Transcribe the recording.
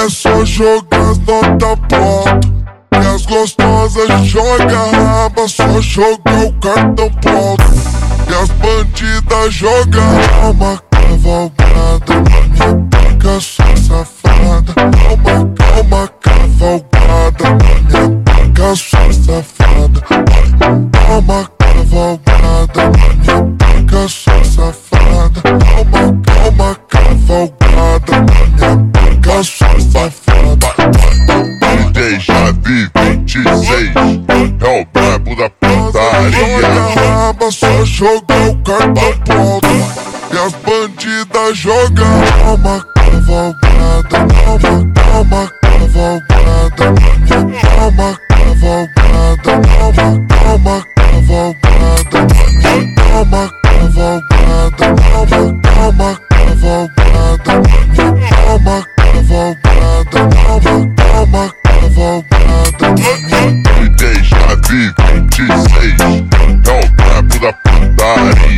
é só jogar nota pronto. E as gostosas jogam raba, só jogar o cartão pronto. E as bandidas jogam uma cavalgada na minha boca, sua safada. Uma cavalgada na minha boca, sua safada. Uma cavalgada na minha boca, sua safada. Uma cavalgada na minha boca, sua safada. DJ Javi 26 é o brabo da putaria. Só jogar o cartão pronto. E as bandidas jogam uma cavalgada. Uma cavalgada na minha uma cavalgada. Uma cavalgada na minha uma cavalgada. Uma cavalgada na minha uma cavalgada. Uma cavalgada na minha. DJ Javi 26 é o brabo da putaria.